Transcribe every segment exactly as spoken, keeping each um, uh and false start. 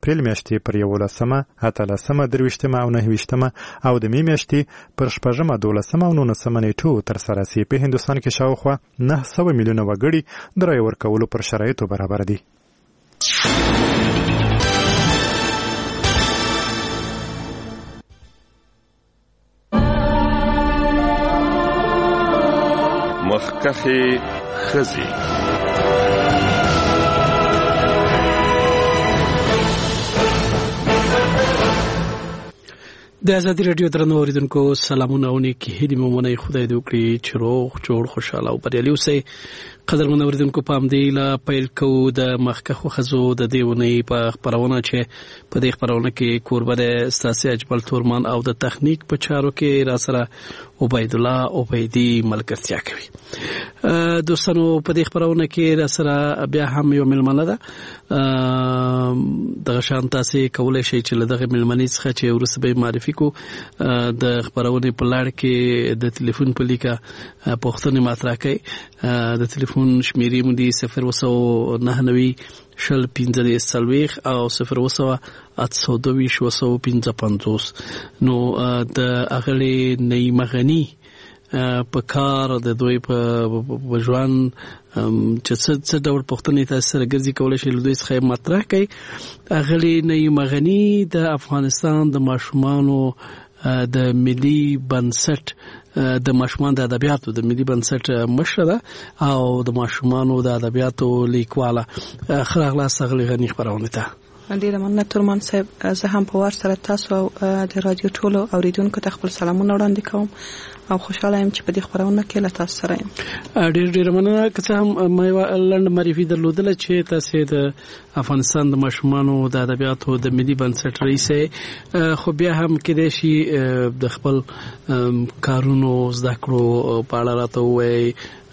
اپریل میاشتې پر یولسمه، اتلسمه، درویشتمه او نهویشتمه او د مې میاشتې پر شپږمه، دولسمه او نولسمه نیټو ترسره سي. په هندوستان کې شاوخوا نه سوه میلیونه وګړي د رایې ورکولو پر شرایطو برابر دي. مخکخي خزي د ازادي رادیو درنو اوریدونکو سلامونه او نیکی هیلې مو منئ. خدای دې وکړي چې روغ جوړ خوشاله او بریالي اوسئ. قدرمن اوریدونکو په همدې لا پیل کوو د مخکخو خزو د دې ونې په خپرونه چې په دې خپرونه کې کوربه د ستاسي اجمل تورمان او د تخنیک په چارو کې را سره عبید الله عبیدی ملګرتیا کوي. دوستانو په دې خپرونه کې را سره بیا هم یو ملمنه ده. دغه شان تاسو کولای شئ چې له دغه ملمنې څخه چې ورسره به معرفي کو د خبرونه په لړ کې د ټلیفون په لیکه پوښتنه مطرح کړئ. د ټلیفون شمیرې مو دي صفر وسو نه نوي شل پنځه سلويخ او صفر وسو اتسو دوی شو وسو پنځه پنځوس. نو د اغلی نیمغنی په کار د دوی په ژوند چې څه ډول پوښتنې تاسو سره ګرځي کولای شئ له دوی څخه مطرح کړئ. اغلی نیمغنی د افغانستان د ماشومانو د ملي بنسټ د ماشومان د ادبیاتو د ملي بنسټ مشره ده او د ماشومانو د ادبیاتو لیکواله. خراغلا سغلی غنی خبرونه ته ډیره مننه تورمان صاحب. زه هم په وار سره تاسو او د رادیو ټولو اوریدونکو ته خپل سلامونه وړاندې کوم او خوشاله یم چې په دې خبرونه کې له تاسو سره یم. ډیر ډیر مننه. که هم مې لنډ معرفي درلودله چې تاسو د افغانستان د ماشومانو د ادبیاتو د ملي بنسټ رئیس، خو بیا هم کېدای شي د خپل کارونو زده کړو په اړه راته ووایئ.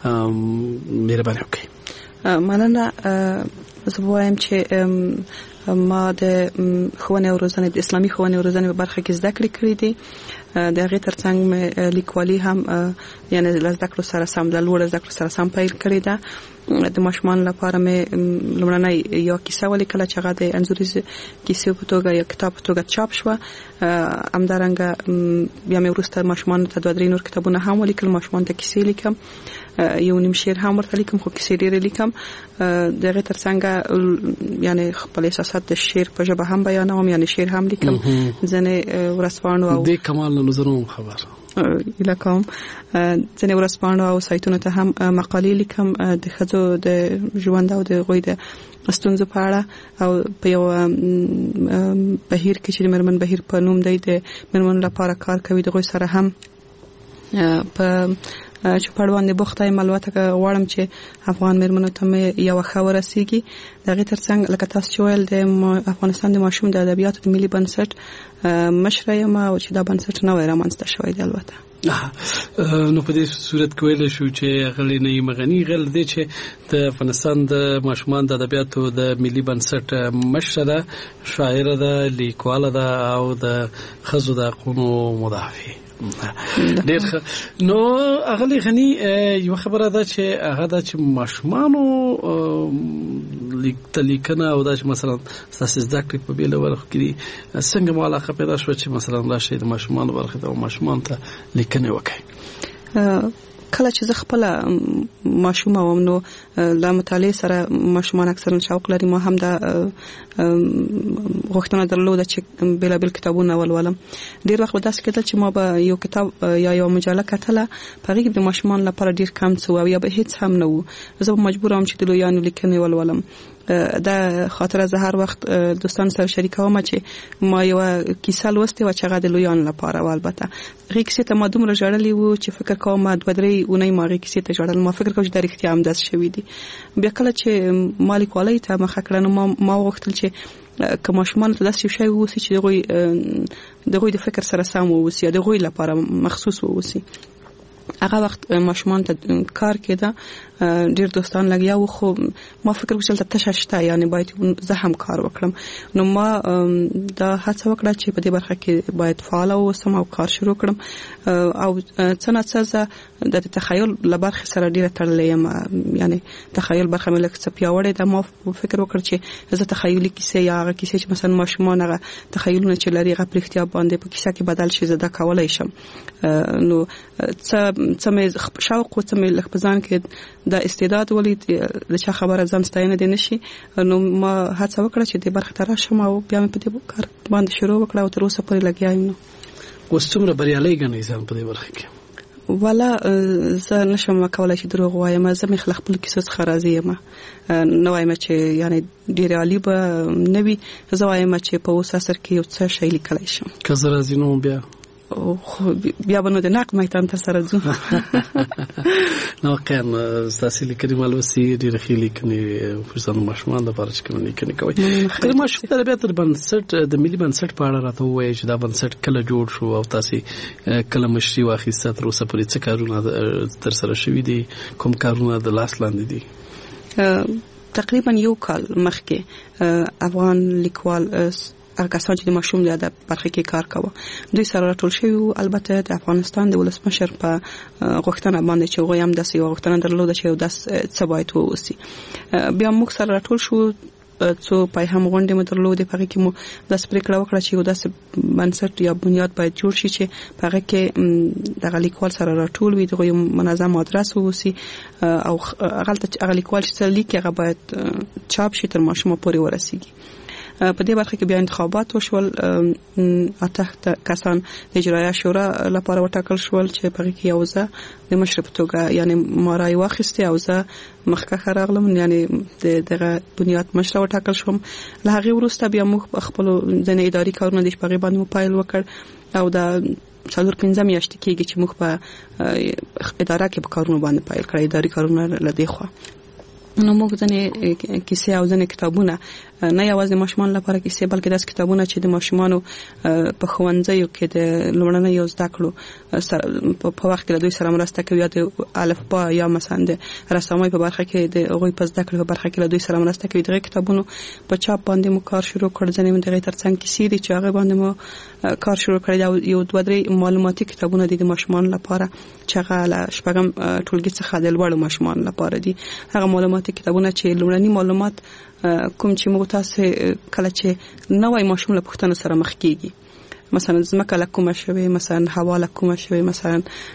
مهرباني وکړئ. مننه. زه وایم چې ما د ښوونې او روزنې د اسلامي ښوونې او روزنې په برخه کې زده کړې کړې دي. د هغې ترڅنګ مې لیکوالي هم یعنې له زده کړو سره سم د لوړو زده کړو سره سم پیل کړې ده. د ماشومانو لپاره مې لومړنۍ یو کیسه ولیکله چې هغه د انځوریز کیسې په توګه یا کتاب په توګه چاپ شوه. همدارنګه بیا مې وروسته ماشومانو ته دوه درې نور کتابونه هم ولیکل. ماشومانو ته کیسې لیکم، یو نیم شعر هم ورته لیکم، خو کیسې ډېرې لیکم. د هغې ترڅنګ یعنې خپل احساسات د شعر په ژبه هم بیانوم، یعنې شعر هم لیکم. ځینې ورځپاڼو او دې کمال له نظرونو خبر ایله کوم ځینې ورځپاڼو او سایتونو ته هم مقالې لیکم د ښځو د ژوند او د هغوی د ستونزو په اړه. او په یو بهیر کې چې د مېرمن بهیر په نوم دی د مېرمنو لپاره کار کوي، د هغوی سره هم په چې په اړوند بوخته یم. البته غواړم چې افغان مېرمنو ته مې یوه ښه ورسیږي. د هغې ترڅنګ لکه تاسو چې ویل د افغانستان د ماشوم د ادبیاتو د ملي بنسټ مشره یم او چې دا بنسټ نوی رامنځته شوی دی. البته نو په دې صورت کې ویلی شو چې غلې نیمغني غل دی چې د افغانستان د ماشومان د ادبیاتو د ملي بنسټ مشره ده، شاعره ده، لیکواله ده او د ښځو د حقونو مدافع. ډېر ښه. نو اغلی غنی یو خبره ده چې هغه ده چې ماشومانو لیکنه او دا چې مثلا تاسو زده کړې په بیل ورخ کې څنګه مو علاقه پیدا شو چې مثلا راشي د ماشومانو برخه ته او ماشومان ته لیکنه وکړي؟ کله چې زه خپل ماشوم وم نو له مطالعې سره ماشومان اکثرا شوق لري. ما هم دا غوښتنه درلوده چې بېلابېل کتابونه ولولم. ډېر وخت به داسې کېدل چې ما به یو کتاب یا یو مجله کتله، په هغې کې د ماشومانو لپاره ډېر کم څه و او یا به هېڅ هم نه و. زه به مجبوره وم چې د لویانو لیکنې ولولم. دا خاطره زه هر وخت دوستان سره شریکوم چې ما یو کیسه لوستې وه چې هغه د لویانو لپاره و. البته هغې کیسې ته ما دومره ژړلې و چې فکر کوم ما دوه درې اونۍ ما هغې کیسې ته ژړل. ما فکر کوم چې دا رښتیا هم داسې شوي دي. بیا کله چې ما لیکوالۍ ته مخه کړه نو ما ما وغوښتل چې که ماشومانو ته داسې یو شی واوسي چې د هغوی د هغوی د فکر سره سم واوسي یا د هغوی لپاره مخصوص واوسي. هغه وخت ماشومان ته کار کېده ډیر دوستان لګیا و خو ما فکر وکړل ته تششته یعنی باید زه هم کار وکړم نو ما دا هڅه وکړه چې په دې برخه کې باید فعال اوسم او کار شروع کړم او څنګه څه د تخیل لبرخه سره ډیره تړلې یم یعنی تخیل برخه مې لکه څه پیاوړې ده ما فکر وکړ چې زه تخیلي کیسې یا هغه کیسې چې مثلا ماشومان هغه تخیلونه چې لري هغه پرختیا باندې په کیسه کې بدل شي زه دا کولای شم نو څه څه مې شوق او څه مې لکه ځان کې دا استعداد ولید د چا خبره ځان ستاینه دي نشي نو ما هڅه وکړه چې د برخه تر شم او بیا مې په دې کار باندې شروع وکړه او تر اوسه پورې لګیا یم نو اوس څومره بریالي ګڼئ ځان په دې برخه کې والا زه نشم کولای چې دروغ وایم زه مې خلک خپل کیسو څخه راضي یم نو وایم چې یعنی ډیر عالی به نوي زه وایم چې په اوس اثر کې یو څه شی لیکلای شم که زه راضي نو بیا او بیا به نو د نقد میدان ته سره ځو نو کین تاسو لیکلي مالوسی ډیر خې لیکنې فرصت ماشومان د پاره چې کوم لیکنې کوي کله ماشوم تر بیا تر بنسټ د ملي بنسټ په اړه راته وایي چې دا بنسټ کله جوړ شو او تاسو کله مشري واخیسته تر اوسه پورې څه کارونه تر سره شوي دي کوم کارونه د لاس لاندې دي تقریبا یو کال مخکې افغان لیکوال هغه کسان چې د ماشوم د ادب برخه کې کار کاوه دوی سره راټول شوي البته د افغانستان د ولسمشر په غوښتنه باندې چې هغه هم د سیو غوښتنه درلوده چې د څه باید ووسی بیا موږ سره راټول شو څو پای هم غونډې مو درلودې په هغه کې مو د سپریکړه وکړه چې یو داسې بنسټ یا بنیاد باید جوړ شي چې په هغه کې د لیکوال سره راټول وي دغه منظم آدرس ووسی او هغه لیکوال چې لیکي هغه باید چاپ شي تر ماشوم پورې ورسیږي په دې برخه کې بیا انتخابات وشول اته کسان د اجرایه شورا لپاره وټاکل شول چې په کې یو ځای د مشرف توګه یعنی مارای واخیسته او زه مخکخه راغلم یعنی دغه بنیاد مشر وټاکل شوم له هغه وروسته بیا موږ خپل د اداري کارونه د شپږ باندې موبایل وکړ او دا څلور پنځه میاشتې کېږي چې موږ په اداره کې په کارونه باندې پایل کړی اداري کارونه لدی خو نو موږ ځنې کیسې او ځنې کتابونه نه یوازې ماشومان لپاره کیسې بلکې داس کتابونه چې د ماشومانو په ښوونځیو کې د لومړنۍ یو زده کړو په وخت کې دوی سره مرسته کوي د الفبا یا مثلا د رسامۍ په برخه کې د هغوی په زده کړو په برخه کې دوی سره مرسته کوي دغه کتابونو په چاپ باندې مو کار شروع کړ ځنې موږ دغه ترڅنګ کیسې دي چې هغه باندې مو کار شروع کړی یو دوه درې معلوماتي کتابونه دي د ماشومان لپاره چې هغه له شپږم ټولګي څخه د لوړو ماشومان لپاره دي هغه معلوماتي کتابونه چې لومړني معلومات کوم چې موږ تاسو کله چې نوې ماشوم له پوښتنو سره مخ کیږي مثلا زمکه لکومه شوی مثلا هوا لکومه شوی مثلا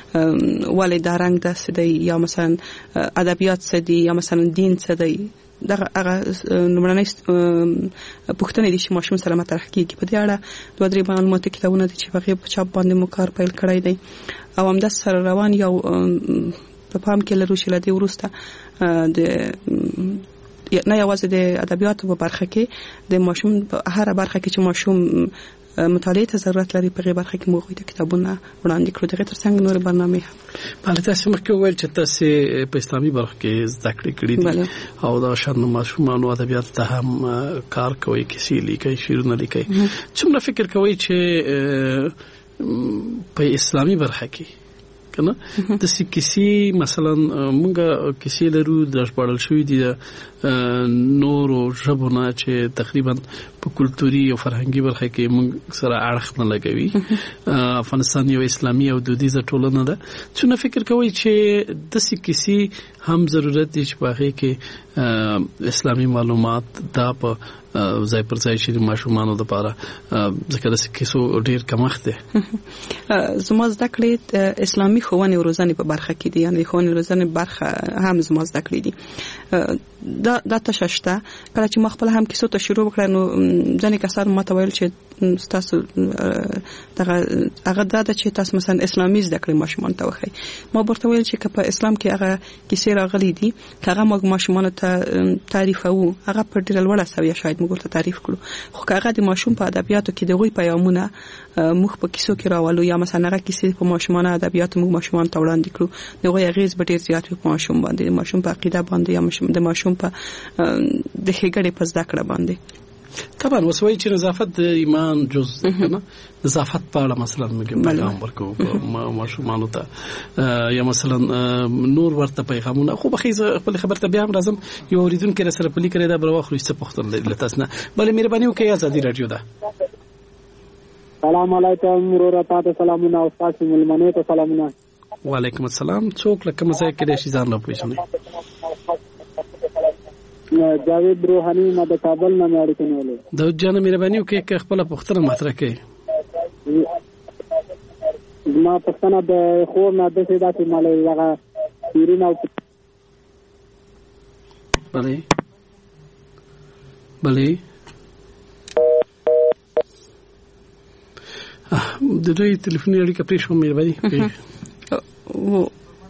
ولې دا رنگ داسې دی یا مثلا ادبیات څه دي یا مثلا دین څه دی دغه هغه نمونه پوښتنې دي چې ماشوم سره مطرح کیږي په دې اړه دوه درې معلوماتي کتابونه دي چې په چاپ باندې مو کار پیل کړی دی او هم د سره روان یو په پام کې لرو چې لدی ورسته د نه یوازې د ادبیاتو په برخه کې د ماشوم په هر برخه کې چې ماشوم مطالعه ته ضرورت لري په برخه کې موږ د کتابونه وړاندې کړو دغه ترڅنګ نور برنامه هم بله تاسو مخکې وویل چې تاسو په اسلامي برخه کې زده کړې کړې دي او دا شان ماشومانو ادبیات ته هم کار کوي کیسې لیکي شعرونه لیکي څومره فکر کوي چې په اسلامي برخه کې کنه د کیسې مثلا مونږه کیسې لرو د ژباړل شوې دي نور او ژبونه چې تقریبا په کلتوري او فرهنګي برخه کې مونږ سره اړخ نه لګوي افغانستان یو اسلامي او دودیزه ټولنه ده څنګه فکر کوي چې د کیسې هم ضرورت دي چې په هغه کې اسلامي معلومات دا په ځای پر ځای شي ماشومانو لپاره ځکه د کیسو ډیر کمښت دی زما زده کړې اسلامي ښوونې او روزنې په برخه کې دي یعنی ښوونې او روزنې برخه هم زما زده کړې دي دا دا تششته کله چې مخ په هم کیسو ته شروع وکړ نو ځنې کسان ماته ویل چې تاسو دغه هغه دا چې تاسو مثلا اسلامي زده کړې ماشومان ته وخی ما ورته ویل چې په اسلام کې هغه کیسې راغلي دي هغه موږ ماشومان ته تعریفو هغه پر ډیر لوړه سویه شاید موږ ته تعریف کړو خو هغه د ماشوم په ادبیاتو کې دغه پیغامونه موږ په کیسو کې راولو یا مثلا هغه کیسې په ماشومان ادبیاتو موږ ماشومان ته وړاندې کړو دغه غیز به ډیر زیات په ماشوم باندې ماشوم په عقیده باندې یا ماشوم د ماشوم په د هیګړې په زده کړه باندې طبعا وسوي چې نظافت د ایمان جز نه نظافت په اړه مثلا موږ پیغام ورکو ماشومان ته یا مثلا نور ورته پیغامونه خو بخیزه خپل خبر ته بیا هم راځم یو اوریدونکو سره پلی کړی دا بر واخلو چې پختون لري تاسو نه بلې مهرباني وکړئ ازادي رادیو ده. سلام علیکم ورور تاسو سلامونه او تاسو ملمنه ته سلامونه. وعلیکم السلام. څوک لکه مزه کې د شي ځان نه پوښتنه جاوید روحانی ما د کابل نه مړ کېنولې د جان مهرباني وکړئ خپل پختنه مطرح کړئ. ما پختنه د خو نه د سیدا چې مالې لغه پیرینه بله بله د دوی ټلیفوني اړیکه پرې شو مهرباني و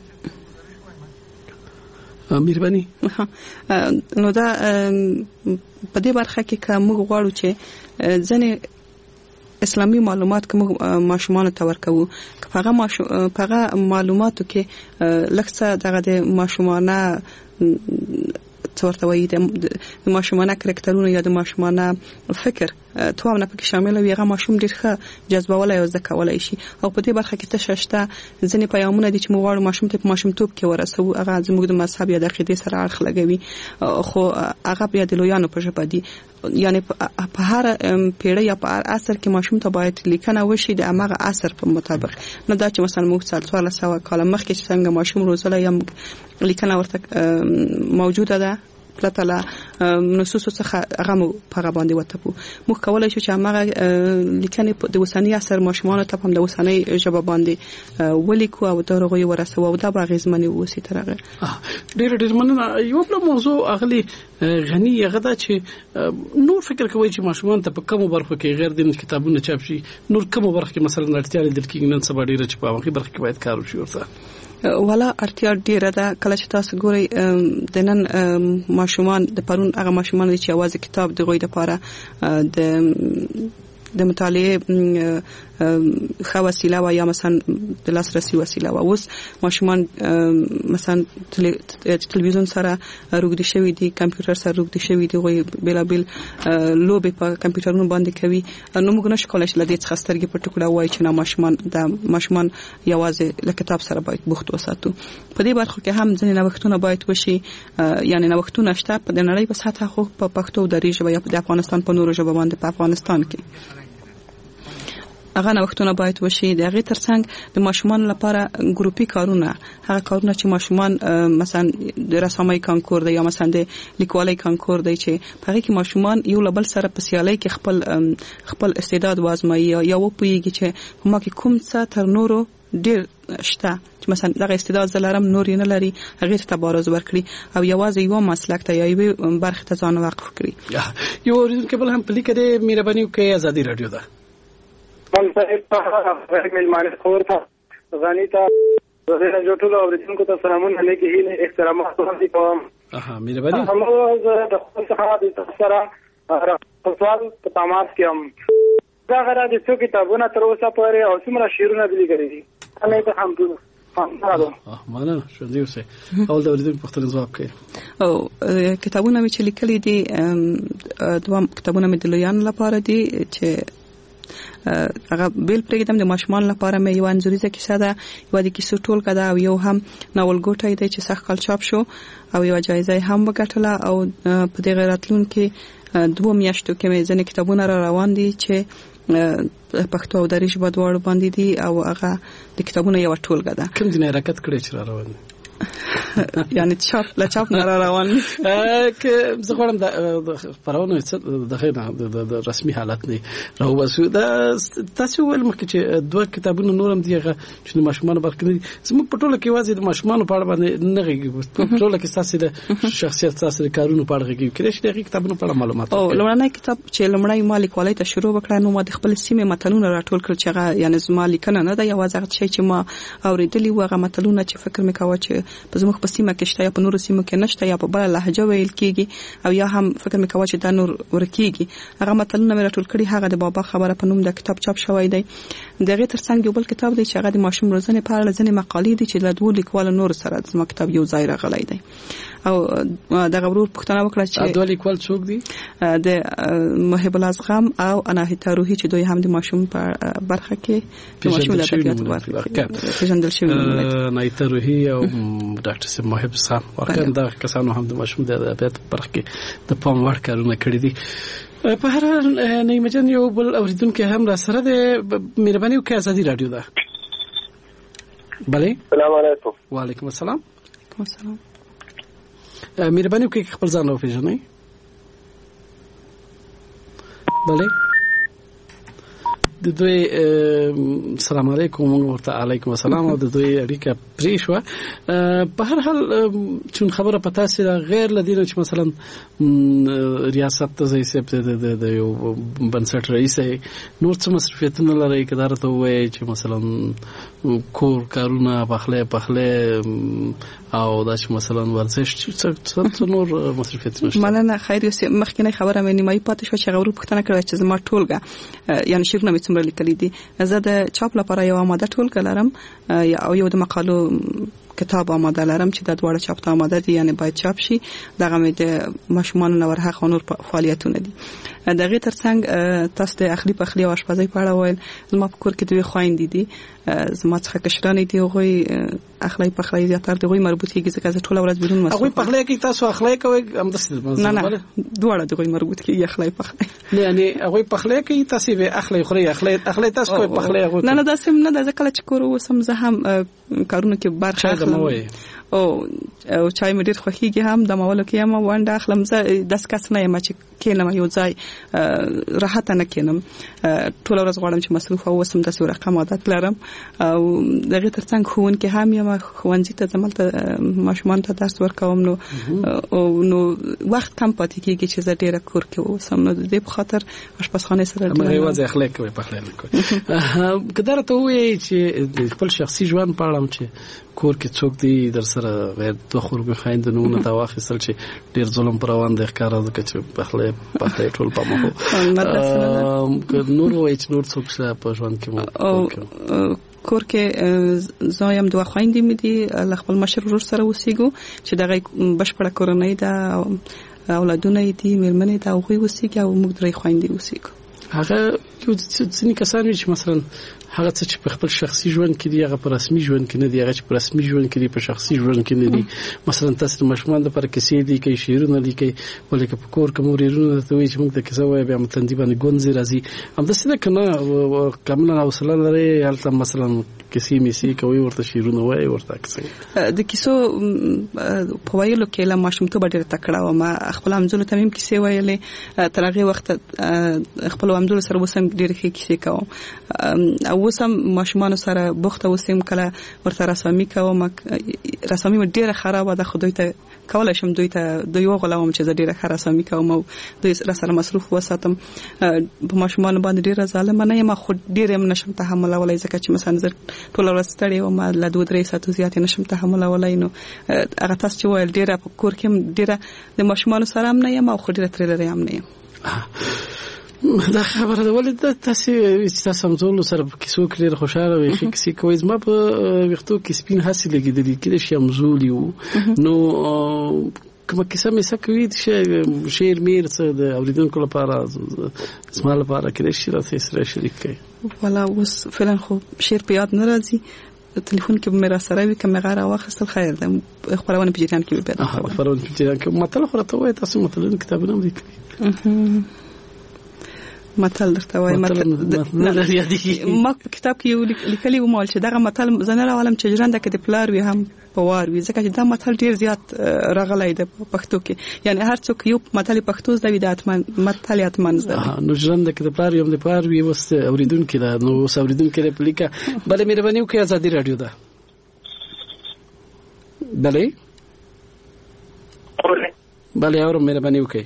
مهرباني نو دا په دې برخه کې کوم غواړو چې ځنه اسلامي معلومات کوم ماشومان ته ورکوو هغه ماشو هغه معلوماتو کې لکه دغه د ماشومانه څورته وایي د ماشومانه کرکټرونه یا د ماشومانه فکر تو هم نه پکې شامل وي هغه ماشوم ډیر ښه جذبولای او زده کولای شي او په دې برخه کې تششته ځنې پیغامونه دي چې موږ غواړو ماشوم ته په ماشومتوب کې ورسوو هغه زموږ د مذهب یا د عقیدې سره اړخ لګوي خو هغه بیا د لویانو په ژبه دي یعنی په هر پیړۍ یا په هر عصر کې ماشوم ته باید لیکنه وشي د هغه عصر په مطابق نه دا چې مثلا موږ څلور سوه کال مخکې چې څنګه ماشوم روزله یا لیکنه ورته موجوده ده پرته له نصوصو څخه هغه په هغه باندې وتپو موږ کولای شو چې هغه لیکنې د اوسنۍ عصر ماشومانو ته هم د اوسنۍ ژبه باندې ولیکو او د هغوی ورسوو او دا به اغېزمنې واوسي تر هغه. ډېر ډېر مننه. یو بل موضوع اغلي غني هغه دا چې نور فکر کوي چې ماشومان ته په کومو برخو کې غیر دیني کتابونه چاپ شي نور کومو برخو کې مثلا اړتیا لیدل کېږي نن سبا ډېره چې په هغه برخه کې باید کار وشي ورته ولا اړتیا ډیره ده کله چې تاسو ګورئ د نن ماشومان د پرون هغه ماشومان چې اواز کتاب د غوي د پاره د د مطالعه خو وسیله و یا مثلا د لاسرسي وسیله و اوس ماشومان مثلا تلویزیون سره روغدي شوی دي کمپیوټر سره روغدي شوی دي غوي بلا بل لوبه په کمپیوټرونو باندې کوي نو موږ نشو کولای چې لدې څخه سترګې په ټکوله وای چې نه ماشومان د ماشومان یوازې له کتاب سره باید بوخت وساتو په دې برخه کې هم ځینې نوښتونه باید وشي یعنی نوښتونه شته په نړۍ په سطح خو په پښتو دري ژبه یا د افغانستان په نورو ژبه باندې په افغانستان کې هغه نوښتونه باید وشي د هغه ترڅنګ د ماشومان لپاره ګروپي کارونه هغه کارونه چې ماشومان مثلا د رسامۍ کانکور دی یا مثلا د لیکوالۍ کانکور دی چې په هغه کې ماشومان یو لبل سره په سیالۍ کې خپل خپل استعداد وازمایي یا وپويږي چې ما کې کوم څه تر نورو ډیر شته چې مثلا دغه استعداد زلرم نور نه لري هغه ته تبارز ورکړي او یوازې یو مسلک ته یا یو برخه ته ځان وقف کړي. یو ورته بل هم پلی کړي مهرباني وکړئ ازادي رادیو ده من صاحب غیر ملمانه خور ته غنی ته زه جو ټول اوریدونکو ته سلامونه لیکي هیله احترامات وړاندې کوم. اها مهرباني هم د خپل څخه د تفسیر سوال په تماس کې هم دا غره د څو کتابونه تر اوسه پورې او څومره شعرونه دي لیکلي دي انا ته هم ټول اه معنا شو دی اوسه اول د اوریدونکو په جواب کوي او کتابونه چې لیکلي دي دوه کتابونه مې د لویان لپاره دي چې هغه بیل پرېږدم د ماشومان لپاره مې یو انځوریزه کیسه ده یو د کیسو ټولګه ده او یو هم ناول ګوټی دی چې سخت کال چاپ شو او یو جایزه هم وګټله او په دې راتلونکي دوه میاشتو کې مې ځینې کتابونه را روان دي چې پښتو او دري ژبه دواړو باندې دي او هغه د کتابونو یو ټولګه ده. کوم ځای حرکت کړی چې را روان دي یعنی چاپ لا چاپ نه را روان که زه غواړم د خبرونه دغه د رسمي حالت نه راو وسو دا تاسو ول مخکې چې دوه کتابونه نورم دیغه چې ماشومان برکني زموږ په ټوله کې واځي د ماشومان په اړه باندې نه غږی په ټوله کې تاسو د شخصیت تاسو د کارونو په اړه غږی کړئ چې دغه کتابونه په اړه معلومات او لومړنی کتاب چې لومړی مالک والي ته شروع وکړ نو ما د خپل سیمه متنونه راټول کړ چې هغه یعنی زما لیکنه نه ده یوازې هغه چې ما اوریدلی و هغه متنونه چې فکر مې کاوه چې په زموږ په سیمه کې شته یا په نورو سیمو کې نشته یا په بل لهجه ویل کیږي او یا هم فکر مې کاوه چې دا نور ورکیږي هغه متنونه مې راټول کړي هغه د بابا خبره په نوم د کتاب چاپ شوی دی دغه ترڅنګ یو بل کتاب دی چې هغه د ماشوم روزنې په اړه ځینې مقالې دي چې له دوه لیکوالو نور سره د ما کتاب یو ځای راغلی دی او د غبرور پښتنه وکړه چې د لیکوال څوک دي د محب الازغام او اناهیتا روحي چې دوی هم د ماشوم په برخه کې د ماشوم د ادبیات برخه کې پیژندل شوی اناهیتا روحي او ډاکټر سیم محب صاحب واقعا دا کسانو هم د ماشوم د ادبیات برخه کې د پام وړ کارونه کړی دي. په هر حال نعیم جان یو بل اوریدونکو هم را سره د مهرباني وکړئ ازادي رادیو ده. بله السلام علیکم. وعلیکم السلام. السلام. مهرباني وکړئ خپل ځان وپېژنئ. بله د دوی السلام علیکم ورته علیکم السلام او د دوی اړیکه پرې شوه. په هر حال چون خبره پتا سي غیر لدینه چې مثلا ریاست ته زیسه د یو بنسټ رئیس نور څه مصرفیتونه لري کدار ته وایي چې مثلا کور کارونه پخله پخله او دا چې مثلا ورزش څه نور مصرفیتونه مننه. خیر یو مخکینه خبره مې نیمایي پاتې شو چې غوړو پښتنه کړو چې زما ټولګه یعنی شیرونه مې څومره لیکلي دي. زه د چاپ لپاره یو آماده ټولګه لرم او یو د مقالو کتاب آماده لرم چې د دواړو چاپ ته آماده دي یعنی باید چاپ شي. دغه مې د ماشومان نور حق نور فعالیتونه دي. دغه ترڅنګ تاسو د اخلي پخلي او آشپزۍ په اړه ویل. زما په کور کې دوی خويندې دي زما څخه کشرانې دي هغوی اخلي پخلي زیاتره دوی مربوط کیږي ځکه زه ټول ورځ بدون مصرف. هغوی پخلي کوي تاسو اخلي کوي هم د نه نه دواړه دوی مربوط کیږي اخلي پخلي نه یعنی هغوی پخلي کوي تاسو به اخلي خوري اخلي اخلي تاسو کوي پخلي هغوی نه نه دا سم نه د کله چې کور وسم زه هم کارونه کې برخه اخلم او او چای مې ډېر خوښیږي هم د ماولو کې هم وانډه اخلم. زه داس کس نه یم چې کینم یو ځای راحت نه کینم ټول ورځ غواړم چې مصروف اوسم داسې رقم عادت لرم. او دغه ترڅنګ ښوونکي هم یم ښوونځي ته ځم ته ماشومان ته درس ورکوم نو او نو وخت کم پاتې کېږي چې زه ډېره کور کې اوسم نو د دې په خاطر آشپزخانه سره ډېر یوازې اخلاق کوي پخلی نه کوي. کدار ته وایي چې خپل شخصي ژوند په اړه چې کور کې څوک دی در سره غیر دوه خورګو خایندونه تا واخیستل چې ډیر ظلم پر روان دی ښکارا ځکه چې پخله پخله ټول په مخ نور وایي چې نور څوک څه په ژوند کې مو کور کې زایم دوه خويندې مې دي ل خپل مشر ورور سره اوسېګو چې دغه بشپړه کورنۍ ده اولادونه دي مېرمنې ده او غوي اوسېګي او موږ درې خويندې اوسېګو. هغه یو ځینې کسان چې مثلا هغه څه چې په خپل شخصي ژوند کې دی هغه په رسمي ژوند کې نه دی هغه چې په رسمي ژوند کې دی په شخصي ژوند کې نه دی. مثلا تاسو د ماشومان لپاره کیسې دي کوي شعرونه لیکي ولکه په کور کې موريرونه ته وایي چې موږ د کیسه وایي بیا متندي باندې ګونځي راځي هم د څه کنه کاملا حوصله لري هلته مثلا کیسې میسي کوي ورته شعرونه وایي ورته کیسه د کیسو په وایلو کې لا ماشوم ته ډېر تکړه و ما خپل همزولو ته مم کیسې وایلې تر هغه وخت خپل همزولو سره وسم ډېر ښه کیسې کوم او وسم ماشومان سره بوخته وسم کله ورته رسامي کوم رسامي مې ډیره خراب ده خو دوی ته کولای شم دوی ته دوی وغولم چې زه ډیره خراسامي کوم او دوی سره مصروف وساتم په ماشومان باندې ډیره ظالم نه یم خو ډیره هم نشم تحمل ولای ځکه چې مثلا زه ټول ورځ ستړی وم له دوه درې ساعتو زیات نشم تحمل ولای نو هغه تاسو چې ویل ډیره په کور کې ډیره د ماشومان سره هم نه یم او خو ډیره تر لري هم نه یم. دا خبره ده ولې د تاسو چې تاسو هم ټول سره کیسو کړي خوشاله وي چې کیسې کوي زما په وختو کې سپین حاصل لګیدلی کې د شمزولي نو کومه کیسه مې سکوي چې شعر میر څه د اوریدونکو لپاره زما لپاره کې شي راځي سره شریک کړي. ولا اوس فعلا خو شعر په یاد نه راځي تلیفون کې مې را سره وي کومه غاره واخستل خیر ده خبرونه په جریان کې به پیدا کوم خبرونه په جریان کې مطلب خو راته وای تاسو مطلب کتابونه هم لیکلي متل درته وای متل نه یادېږي ما په کتاب کې یو لیکلي و مال چې دغه متل زنه عالم چې ژوند کې د پلار وي هم پوار وي ځکه چې دا متل ډیر زیات راغلی د پښتو کې یعنی هر څوک یو متل پښتو زده د اتمن متل اتمن زده نو ژوند کې د پلار یم د پلار وي وس اوریدونکو دا نو وس اوریدونکو ریپلیکا بل مهرباني وکړئ ازادي رادیو ده بله بله اور مهرباني وکړئ.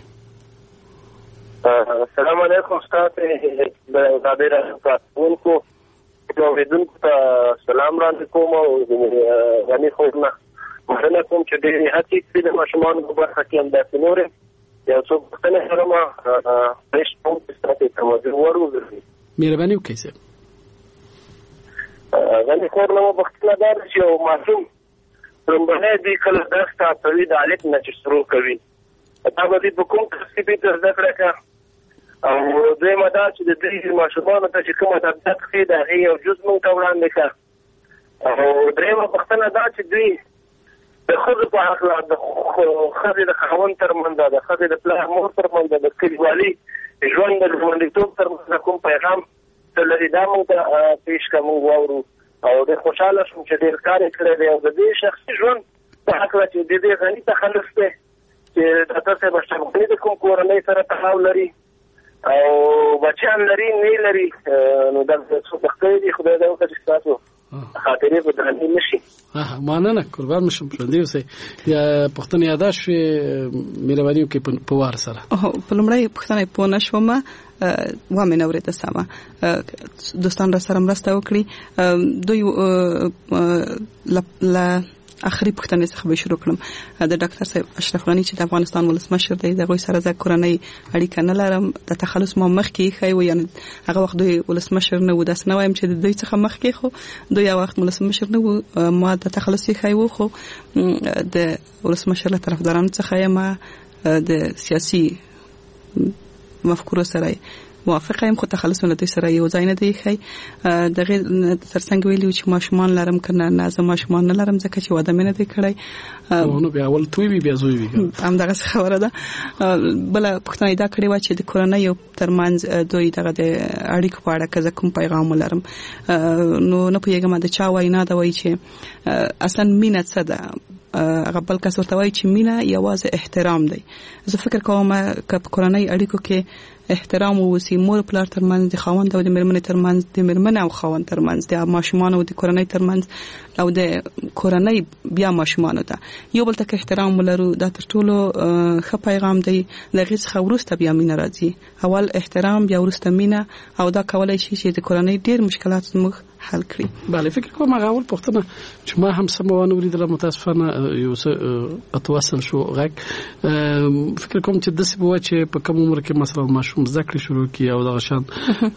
السلام علیکم استاد د ازادي رادیو کارکونکو اوریدونکو ته سلام وړاندې کوم او غني خورنه مننه کوم چې د هڅې کړې د ماشومان په برخه کې هم داسې نورې یو څو پوښتنې سره ما پرېش کوم چې ستاسو ته موضوع ورغورځي. مهرباني وکړئ صاحب. غني خورنه مو پوښتنه دا چې یو ماشوم لومبنۍ دوی کله درس کوي د الف نه چې شروع کوي دا به دوی په کوم ترتیب ته زده کړه کوي او دویمه دا چې د دوی ماشومانو ته چې کومه تبدیل ښي د هغې یو جز موږ ته وړاندې کړه او دریمه پوښتنه دا چې دوی د ښځو په هکله د ښځې د خاوند ترمنځ د ښځې د پلار مور ترمنځ د کلیوالي ژوند د ژوندیتوب ترمنځ کوم پیغام ته لري دا موږ ته پېښ کړه موږ واورو او ډېر خوشحاله شوم چې ډېر کار یې کړی دی او د دې شخصي ژوند په هکله چې د دې غني تخلص دی چې ډاکټر صاحب اشرف د کوم کورنۍ سره تړاو لري او بچیان لري نه لري نو دا څه بختوي دي خدای دې وکړي چې تاسو خاطرې په درنې نشي مننه قربان مشم پرندې اوسئ یا پښتنې یاداش مهرباني وکړئ په وار سره په لومړی پښتنې پوه نه شوم و مې نه اورېده سمه دوستان را سره مرسته وکړي دوی له اخري پښتنې څخه به شروع کړم د ډاکټر صاحب اشرف غني چې د افغانستان ولسمشر دی دغه سره د کورنۍ اړیکه نه لرم د تخلص ما مخکې خای و یعنی هغه وخت دوی ولسمشر نه و داس نه وایم چې د دوی څخه مخکې خو دوی هغه وخت ولسمشر نه و ما د تخلص خای و خو د ولسمشر له طرفدارانو څخه یم د سیاسي مفکورو سره موافق یم خو تخلص له دوی سره یو ځای نه دی خای دغه ترڅنګ ویلو چې ماشومان لرم کنه نه زما ماشومان نه لرم ځکه چې واده مې نه دی کړی نو بیا اول توی بیا زوی وی هم دغه خبره ده بل پښتنې دا کړی و چې د کورنۍ ترمنځ دوی دغه د اړیکو په اړه کوم پیغام لرم نو نه پوهیږم د چا وینا دا وایي چې اصلا مینه څه ده هغه بل کس ورته وایي چې مینه یوازې احترام دی زه فکر کوم چې په کورنۍ اړیکو کې احترام او وسی مور پلار ترمنځ د خاوند او د مېرمنې ترمنځ د مېرمنې او خاوند ترمنځ د ماشومان او د کورنۍ ترمنځ او د کورنۍ بیا ماشومان ته یو بل ته احترام ولرو دا تر ټولو ښه پیغام دی دغه څخه ورسته بیا مینه راځي اول احترام بیا ورسته مینه او دا کولای شي چې د کورنۍ ډېر مشکلات موږ حل کړي بله فکر کوم هغه اول پوښتنه چې ما هم سمونه ولیدله متاسفانه یو څه اتواصل شو غږ فکر کوم چې داسې به چې په کوم عمر کې مثلا ماشوم زده کړې شروع کړي او دغه شان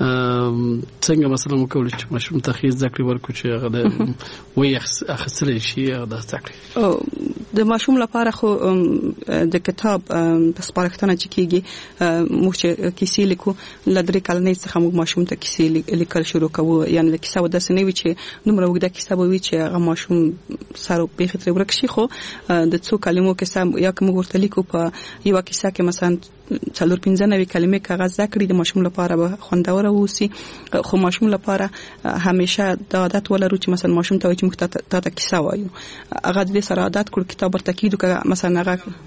څنګه مثلا وکولای چې ماشوم ته ښې زده کړې ورکړو چې هغه د وایي اخیستلی شي هغه د زده کړې د ماشوم لپاره خو د کتاب په سپارښتنه چې کېږي موږ چې کیسې لیکو له درې کلنۍ څخه موږ ماشوم ته کیسې لیکل شروع کوو یعنې د کیسه داسې نه وي چې دومره اوږده کیسه به وي چې هغه ماشوم سر او پېښې ترې ورک شي خو د څو کلمو کیسه یا که موږ ورته لیکو په یوه کیسه کې مثلا څلور پنځه نوي کلمې که هغه زده کړي د ماشوم لپاره به خوندوره واوسي خو ماشوم لپاره همیشه دا عادت ولرو چې مثلا ماشوم ته وایي چې موږ تا ته کیسه وایو هغه د دې سره عادت کړو کتاب ورته کېږدو که مثلا هغه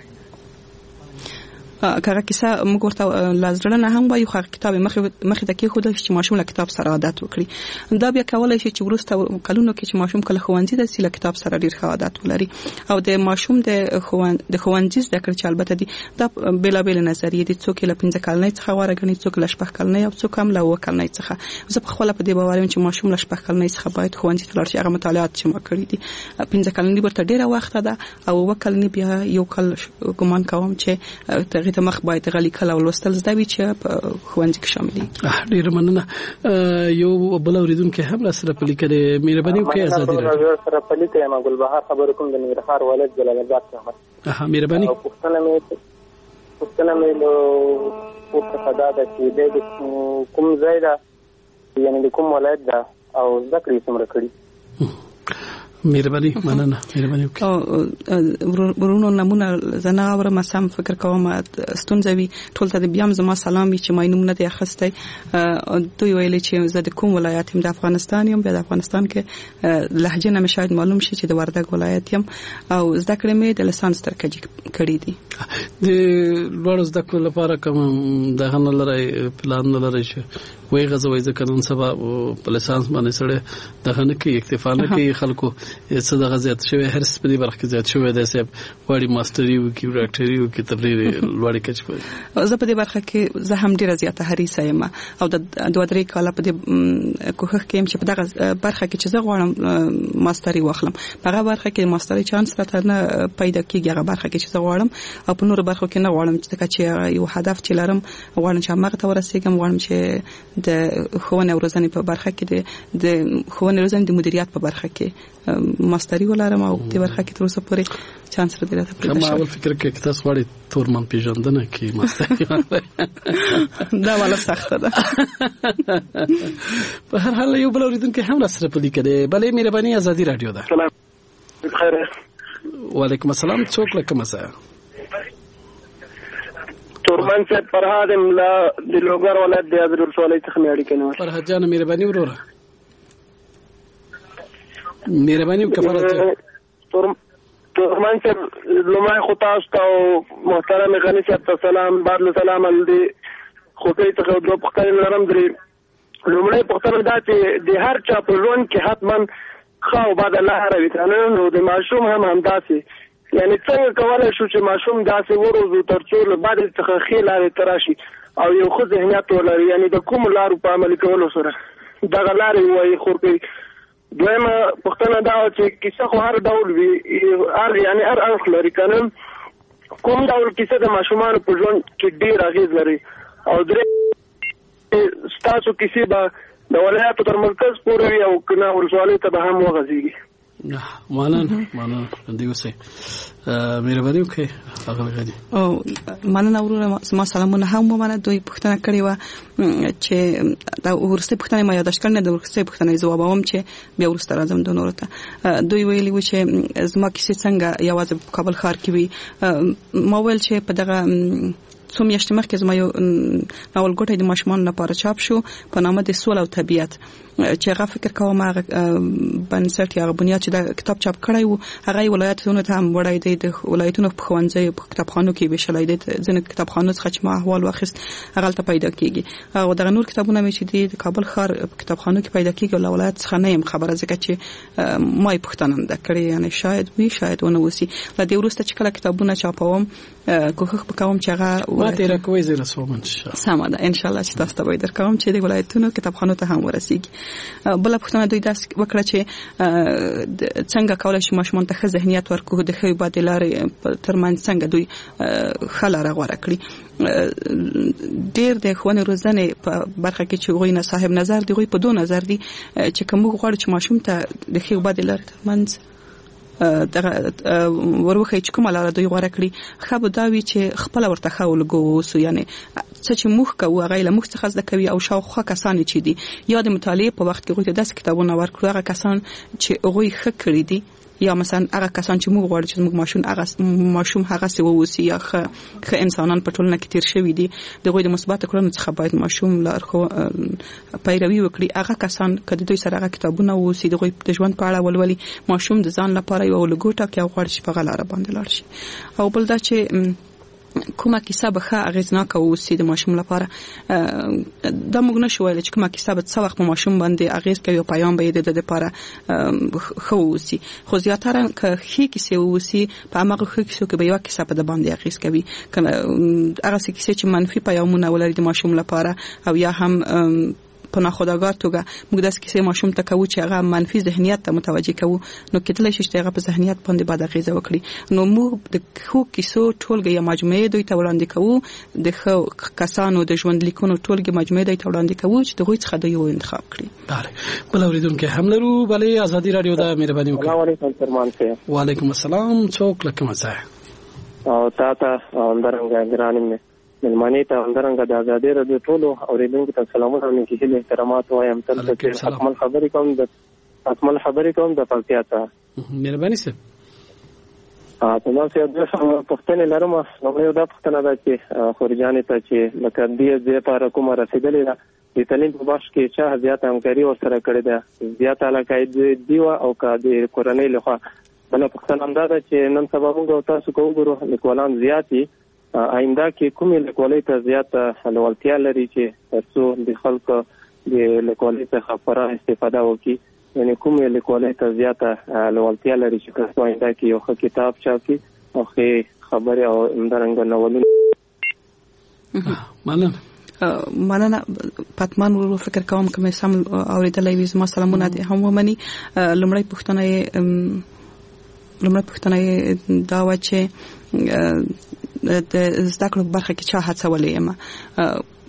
کله کیسه موږ ورته لازړه نه هم وایو خو کتاب مخې مخې ته کې خو د چې ماشوم له کتاب سره عادت وکړي دا بیا کولای شي چې ورسته کلونو کې چې ماشوم کله ښوونځي ته ځي له کتاب سره ډېر ښه عادت ولري او د ماشوم د ښوونځي د ښوونځي زده کړې چې البته دي دا بېلابېلې نظریې دي څوک له پنځه کلنۍ څخه غوره ګڼي څوک له شپږ کلنۍ او څوک هم له اووه کلنۍ څخه زه پخپله په دې باور یم چې ماشوم له شپږ کلنۍ څخه باید ښوونځي ته لاړ شي هغه مطالعات چې ما کړي دي پنځه کلنۍ ورته ډېره وخته ده او اووه کلنۍ بیا یو کال ګمان کوم چې هغې ته مخ باید غلی کله ولوستل زده وي چې په ښوونځي کې شامل دي ډېره مننه یو بل اورېدونکی هم را سره پلي کړی مهرباني وکړئ ازادي راډیو سره پلي کړم ګلبهار خبرې کوم د ننګرهار ولایت جلال آباد څخه ها مهرباني پوښتنه مې پوښتنه مې نو پوښتنه دا ده چې د کوم ځای ده یعنې د کوم ولایت ده او زده کړې څومره کړي مهرباني مننه مهرباني وکړئ ورونو نمونه زنه اورم سم فکر کوم ستونزه وي ټول ته بیا زما سلام وي چې ما نوم نه دی اخستی دوی ویلي چې زه د کوم ولایت یم د افغانستان یم بیا د افغانستان کې لهجه نه شاید معلوم شي چې د وردګ ولایت یم او زده کړې مې د لسانس ترکجي کړي دي د لوړ زده کړو لپاره کوم دغه نه لري پلان نه لري چې وای غزوي ځکه نن سبا په لسانس باندې سره دغه نه کې اکتفا نه کوي خلکو څه دغه زیات شوی هر څه په دې برخه کې زیات شوی دی صاحب وړي ماستري وکي ډاکټري وکي تبلیغ لوړی کچ په زه په دې برخه کې زه هم ډیره زیاته حریصه یم او د دوه درې کاله په دې کوښښ کوم چې په دغه برخه کې چې زه غواړم ماستري واخلم هغه برخه کې ماستري چانس راته نه پیدا کیږي هغه برخه کې چې زه غواړم او په نور برخو کې نه غواړم چې یو هدف چې لرم غواړم چې هغه ته ورسېږم غواړم چې د ښوونې او روزنې په برخه کې د ښوونې روزنې د مدیریت په برخه کې ماستری ولرم او دې برخه کې تر اوسه پورې چانس را دی راته پیدا شو. اول فکر کې تاسو غواړئ تورمن پیژندنه کې ماستری دا والا سخته ده. په هر حال یو بل اوریدونکو هم سره پدې کړي. بلې مهرباني ازادي رادیو ده. سلام بخیر. وعلیکم السلام. څوک لکه مسا تورمن سے فرهاد املا د لوګر ولایت د حضرت صلی څخه مېړی کنه. فرهاد جان مهرباني وروره مهرباني وکړه. تورم تورمن سے لمای خطاست او محترم غنی صاحب ته سلام بعد سلام اندي خدای ته دوه پختن لرم درې. لمړی پختن دا چې د هر چا په ژوند کې حتمن خو بعد الله راوي کنه نو د ماشوم هم همداسي یعنی څنګه کولای شو چې ماشوم داسې وروزو ترڅو بعد څخه خېلاره تراشي او یو خو ذهنیت ولري یعنی د کوم لارو په عمل کولو سره دا غلاري وایي خو په دویمه پښتنه دا چې کیسه خو هر ډول وي هر یعنی هر اړخ لري کنه کوم ډول کیسه د ماشومان په ژوند کې ډیر اغیز لري او درې ستاسو کیسه به د ولایت تر مرکز پورې او کنه ورسواله ته به هم وغځيږي. مننه مننه دی اوسه مهرباني وکړئ هغه غدي او مننه وروره ما سلامونه هم مننه دوی پښتنه کړی و چې دا ورسته پښتنه ما یاداش کړنه د ورسته پښتنه جواب هم چې بیا ورسته راځم د نورته. دوی ویلي و چې زما کیسه څنګه یوازې په کابل ښار کې وي. ما ویل چې په دغه څو میاشتې مخکې زما یو ناول ګوټی د ماشومانو لپاره چاپ شو په نامه د سول او طبیعت چې هغه فکر کوم هغه بنسټ یا بنیاد چې دا کتاب چاپ کړی وو هغه ولایتونو ته هم وړای دی د ولایتونو په خوانځي په کتابخانو کې به شلای دی ځنه کتابخانو څخه چې ما احوال واخیست هغه ته پیدا کیږي او دغه نور کتابونه مې چې د کابل ښار کتابخانو کې پیدا کیږي او ولایت څخه نه يم خبره ځکه چې ما یې پښتنه ده کړې یعنی شاید وي شاید ونه وسی ل دې ورسته چې کله کتابونه چاپوم کوښښ وکوم چې هغه ما تیر کوي زه رسوم ان شاء الله سم ده ان شاء الله چې تاسو ته وایي درکوم چې د ولایتونو کتابخانو ته هم ورسیږي. بل پښتنه دوی داس وکړه چې څنګه کولای شي ماشومان ته ښه ذهنیت ورکړي د ښه بدلارې ترمن څنګه دوی خلاره غوړه کړی. ډیر د خوانې روزنه په برخه کې چې غوی نه صاحب نظر دی غوی په دوه نظر دی چې کوم غوړ چې ماشوم ته د ښه بدلارې ترمن دغه وروخه چې کومه لاره دوی غوړه کړی خو دا وی چې خپل ورته خول ګوسو یعنی څه چې موږ کوو هغه له موږ څخه زده کوي او شاوخوا کسان چې دي یا د مطالعه په وخت کې غوښته داس کتابونه ورکړو هغه کسان چې غوی ښه کړی دي یا مثلا هغه کسان چې موږ غواړو چې موږ ماشوم هغه ماشوم هغه سی ووسی یا ښه انسانان په ټولنه کې تیر شوی دي د غوی د مثبت کړنو څخه باید ماشوم لارخو پیروي وکړي. هغه کسان کله دوی سره هغه کتابونه ووسی د غوی د ژوند په اړه ولولي ماشوم د ځان لپاره یو لګوټه کې غواړي چې په غلاره باندې لاړ شي. او بل دا چې کومه کیسه به ښه اغیزناکه اوسي د ماشوم لپاره دا موږ نشو ویل چې کومه کیسه به څه وخت په ماشوم باندې اغیز کوي او پیام به یې د لپاره ښه اوسي خو زیاتره که ښې کیسې اوسي په هغه ښه کیسو کې به یو کیسه په د باندې اغیز کوي کنه هغه کیسې چې منفي پیامونه ولري د ماشوم لپاره او یا هم په ناخودآگاه توګه موږ داس کیسه ماشوم ته کوو چې هغه منفي ذهنیت ته متوجه کوو نو کېدلی شي چې هغه په ذهنیت باندې بد اغیزه وکړي. نو موږ د خو کیسو ټولګه یا مجموعه دوی ته وړاندې کوو د خو کسانو د ژوند لیکونو ټولګه مجموعه دوی ته وړاندې کوو چې دغه څخه دوی یو انتخاب کړي. بله بل اوریدونکو هم لرو. بلې ازادي رادیو دا مهرباني وکړئ. السلام علیکم فرمان صاحب. وعلیکم السلام. څوک لکه مسا او تا ته اندرنګ ګرانم ملمانی ته اندرنګ د آزادي رادیو ټولو اوریدونکو ته سلامونه او نیکي احترامات وایم. تل ته اکمل خبرې کوم د اکمل خبرې کوم د پکتیا ته. مهرباني سه ا په ما سره د پښتنې لرم نو یو د پښتنه د چې خورجانې ته چې لکه دې دې لپاره کومه رسیدلې ده د تعلیم په بخش کې چې زیات همکاري ورسره کړې ده زیات علاقه دی او کا د کورنۍ لخوا بل پښتنه اندازه چې نن سبا موږ تاسو کوو ګورو لیکوالان زیاتی آینده کې کومې لیکوالۍ ته زیاته لوړتیا لري چې تاسو د خلکو د لیکوالۍ څخه پوره استفاده وکړي یعنی کومې لیکوالۍ ته زیاته لوړتیا لري چې تاسو آینده کې یو ښه کتاب چاپي او ښه خبرې او همدارنګه ناولونه. مننه مننه پاتمان ورو فکر کوم کوم سم اوریدلای وي زما سلامونه دي هم ومني. لمړی پښتنه لمړی پښتنه دا و چې د زده کړو برخه کې چا هڅولې یم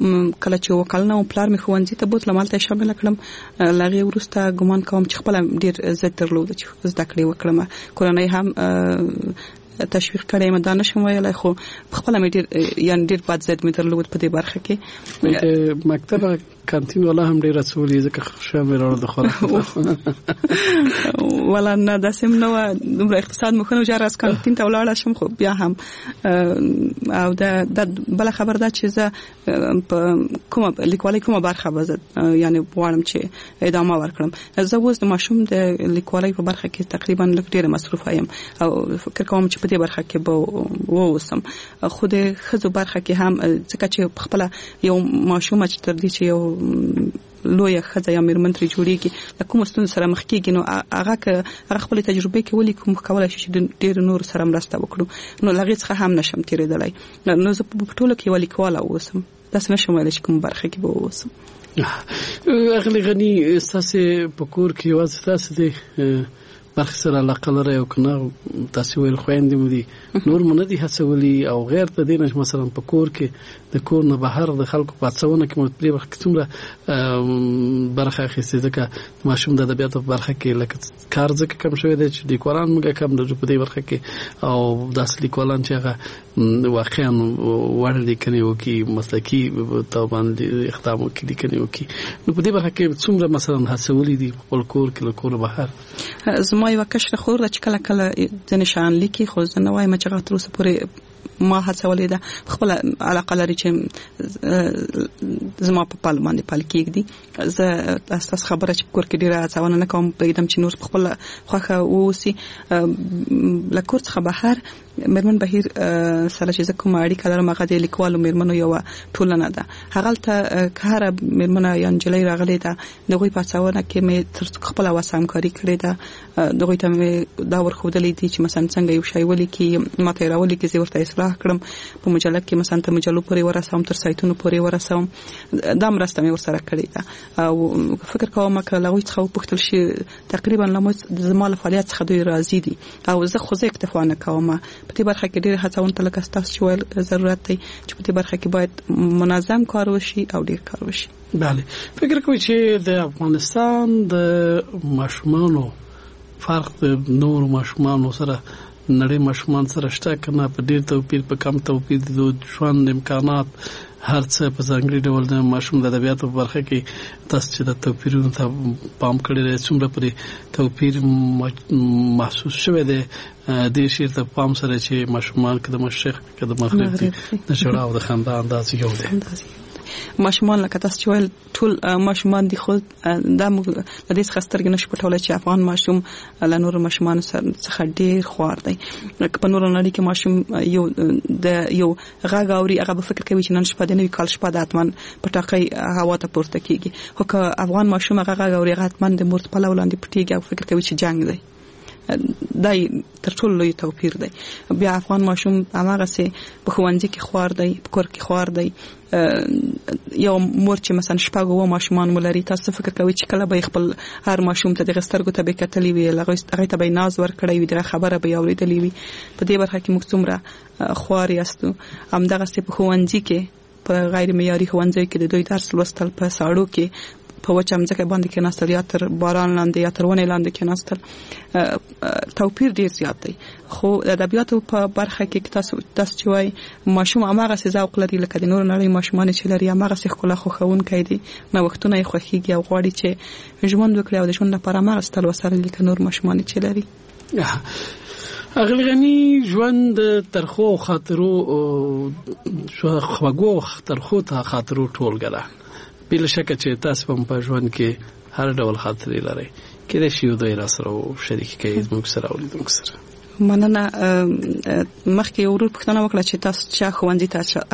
کله چې وکړنه او پلار مې ښوونځي ته بوتله مالته شامل کړم لغه ورسته ګمان کوم چې خپل ډیر عزت درلود چې زده کړې وکړم کورنۍ هم تشویق کړی مې دا نشم ویلای خو خپل مې ډیر یان ډیر بد زد مې درلود په دې برخه کې مکتب کانتین ولا هم ډیر رسولي ځکه شامل ورو د خوراک ولا نه د سیم نو د اقتصاد مخنو جراس کانتین ته ولاړ شم خو بیا هم او د بل خبر دا چې زه کومه لیکوالي کومه برخه وزد یعنی غواړم چې ادامه ورکړم زه اوس د ماشوم د لیکوالي په برخه کې تقریبا لږ ډیر مصروف یم او فکر کوم چې په دې برخه کې به ووسم خو د خزو برخه کې هم ځکه چې خپل یو ماشوم چې تر دې چې یو لوی خزه یا میرمنتري جوړیږي د کوم ستون سره مخ کېږي نو هغه هغه خپل تجربه کې ولي کوم کولای شي چې ډیر نور سره مرسته وکړو نو لغې څخه هم نشم تیرېدلای نو زه په ټولو کې ولي کوله اوسم تاسو نشم ویل چې کوم برخه کې به اوسم اغلی غني اساسه په کور کې واځ تاسو دي برخه سره علاقه لري او کنه تاسو ویل خويندې مو دي نور مونږ دي هڅولي او غیر ته دینه مثلا په کور کې د کور نه بهر د خلکو په څونه کې مو پرې وخت څومره برخه اخیستې ځکه ماشوم د ادبیاتو په برخه کې لکه کار ځکه کم شوی دی چې د قرآن موږ کم د په دې برخه کې او د اصلي قرآن چې هغه واقعا وړ لیکنې وکي مسلکي ته باندې اقدام وکي لیکنې وکي نو په دې برخه کې څومره مثلا هڅولي دي په کور کې له کور بهر ما یو کشر خور چې کله کله د نشان لیکي خو زه نه وایم چې غاترو سپورې ما هڅولې ده خپل علاقه لري چې زما په پال باندې پال کېږي زه تاسو خبره چې کور کې ډیره هڅونه نه کوم بګدم چې نور خپل خوخه ووسی لکور څخه بهر مرمن بهیر سره چې کوم اړیکه لرم هغه د لیکوالو مرمنو یو ټولنه ده هغه ته کار مرمنه یا انجلۍ راغلي ده دغه په څاونه کې مې تر خپل وسام کاری کړې ده دغه ته مې دا ورخودلې دي چې مثلا څنګه یو شی ولي کې ماته راولي کې زه ورته اصلاح کړم په مجله کې مثلا ته مجلو پورې ورسوم تر سایتونو پورې ورسوم دا مرسته مې ورسره کړې ده او فکر کوم چې لغوي څخه پختل شي تقریبا لموت زموږ فعالیت څخه دوی راضي دي او زه خو زه اکتفا نه کوم په دې برخه کې ډېر هڅون تل کستاس چول ضرورت دی چې په دې برخه کې باید منظم کار وشي او ډېر کار وشي بله فکر کوم چې د افغانستان د ماشومانو فرق د نور ماشومانو سره نړۍ ماشومان سره شته کنه په ډېر توپیر په کم توپیر د ژوند امکانات هر څه په ځانګړي ډول د ماشوم د ادبیاتو په برخه کې تاسو چې د توپیرونو ته پام کړی دی څومره پرې توپیر محسوس شوی دی د شیر ته پام سره چې ماشومان که د مشرق که د مغرب دي د ژړا او د خندا انداز یو دی ماشومان لکه تاسو چې ویل ټول ماشومان دي خو دا موږ د دې څخه سترګې نشو پټولی چې افغان ماشوم له نورو ماشومانو څخه ډېر خوار دی که په نورو نړۍ کې ماشوم یو د یو غږ اوري هغه به فکر کوي چې نن شپه د نوي کال شپه ده حتما پټاقۍ هوا ته پورته کېږي خو که افغان ماشوم هغه غږ اوري هغه حتما د مور په لو لاندې پټېږي او فکر کوي چې جنګ دی دای تر ټولو لوی توپیر دی بیا افغان ماشوم هغه سه په ښوونځي کې خوار دی په کور کې خوار دی یو مور چې مثلا شپږ و ماشومان ولري تاسو فکر کوي چې کله به خپل هر ماشوم ته د غسترګو ته به کتلی وي هغه ته به ناز ور کړی وي د خبره به اوریدلې وي په دې برخه کې موږ څومره خوار یاستو هم دغه سه په ښوونځي کې په غیر معیاري ښوونځي کې د دوی درس لوستل په ساړو کې په وچم ځکه باندې کې ناستل یا تر باران لاندې یا تر ونې لاندې کې ناستل توپیر ډیر زیات دی خو د ادبیاتو په برخه کې تاسو تاسو چې وای ماشوم هغه څه ذوق لري لکه د نور نړۍ ماشومان چې لري هغه څه خلا خو خوونکې دي نو وختونه یې خوخيږي او غواړي چې ژوند وکړي او د ژوند لپاره هغه ستل وسره لکه نور ماشومان چې لري اغلی غنی ژوند ترخو خاطرو شو خواګو ترخو ته خاطرو ټولګه ده بل شکه چې تاسو په ژوند کې هر ډول خاطرې لرئ کله چې یو دوی را سره شریک کړئ موږ سره او موږ سره مننه مخکې یو ورور پوښتنه وکړه چې تاسو چا ښوونځي ته